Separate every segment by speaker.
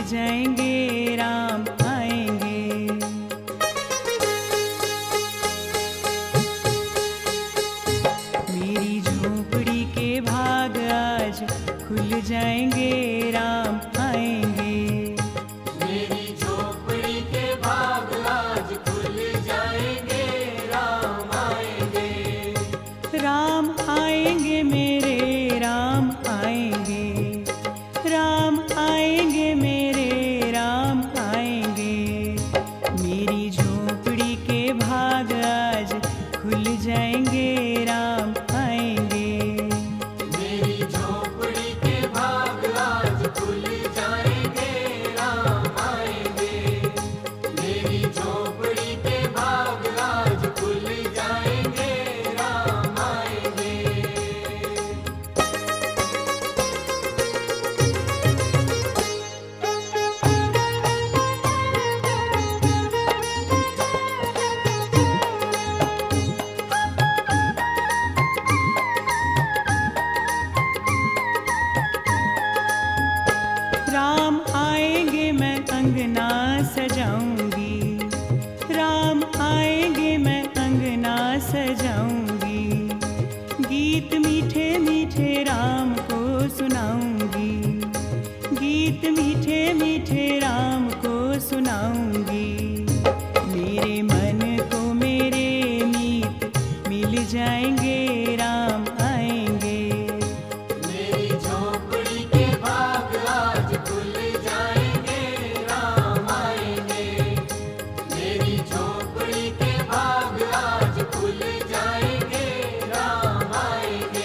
Speaker 1: जाएंगे, राम आएंगे। मेरी झोपड़ी के भाग आज खुल जाएंगे, राम आएंगे।
Speaker 2: मेरी झोपड़ी के भाग आज खुल जाएंगे, राम आएंगे।
Speaker 1: राम आएंगे मेरे, राम आएंगे। राम आएंगे मेरे, राम आएंगे। मेरी झोपड़ी के भाग आज खुल जाएंगे, राम आएंगे।
Speaker 2: मेरी झोपड़ी के भाग आज खुल जाएंगे, राम आएंगे। मेरी झोपड़ी के भाग आज खुल जाएंगे, राम आएंगे।
Speaker 1: राम आएंगे मैं अंगना सजाऊंगी। राम आएंगे मैं अंगना सजाऊंगी। गीत मीठे मीठे राम को सुनाऊंगी। गीत मीठे मीठे राम को सुनाऊंगी। मेरे मन को मेरे मीत मिल जाएंगे, राम आएंगे।
Speaker 2: मेरी झोपड़ी के भाग आज खुल जाएंगे, राम आएंगे। मेरी झोपड़ी के भाग आज खुल जाएंगे, राम आएंगे।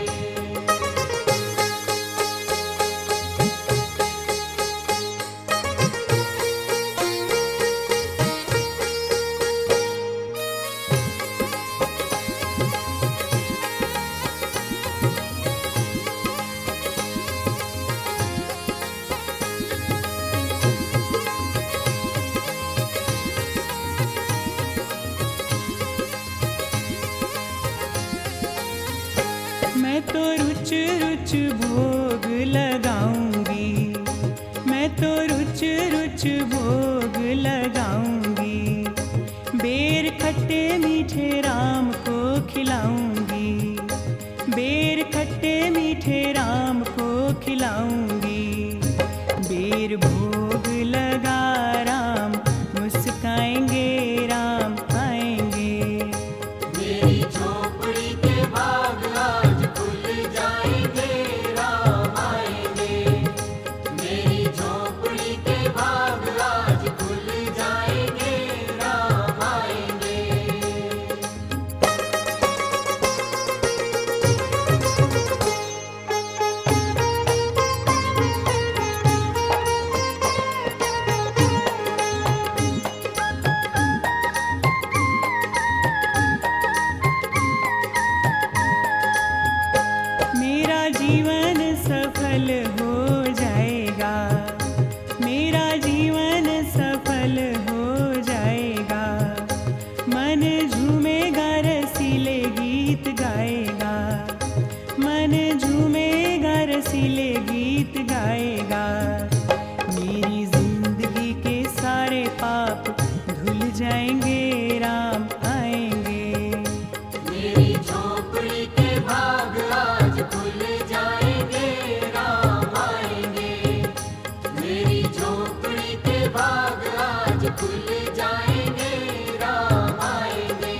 Speaker 1: मैं तो रुच रुच भोग लगाऊंगी। मैं तो रुच रुच भोग लगाऊंगी। बेर खट्टे मीठे राम को खिलाऊंगी। बेर खट्टे मीठे राम को खिलाऊंगी। बेर भोग लगा राम मुस्काएंगे, राम आएंगे।
Speaker 2: मेरी झोपड़ी के भाग आज खुल जाएंगे, राम आएंगे। मेरी झोपड़ी के भाग आज खुल जाएंगे, राम आएंगे।
Speaker 1: मेरा जीवन सफल हो जाएगा। मेरा जीवन सफल हो जाएगा। मन झूमेगा, रसीले गीत गाएगा। मन झूमेगा, रसीले गीत गाएगा। मेरी जिंदगी के सारे पाप धुल जाएंगे, राम आएंगे।
Speaker 2: मेरी झोपड़ी के भाग आज खुल जाएंगे, राम आएंगे। मेरी झोपड़ी के भाग आज खुल जाएंगे, राम आएंगे।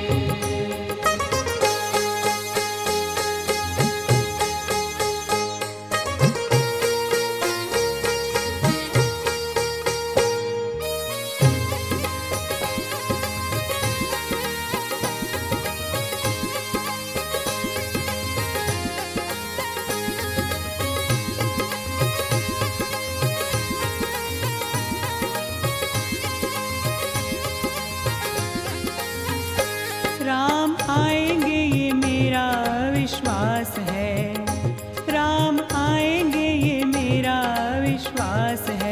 Speaker 1: राम आएंगे ये मेरा विश्वास है। राम आएंगे ये मेरा विश्वास है।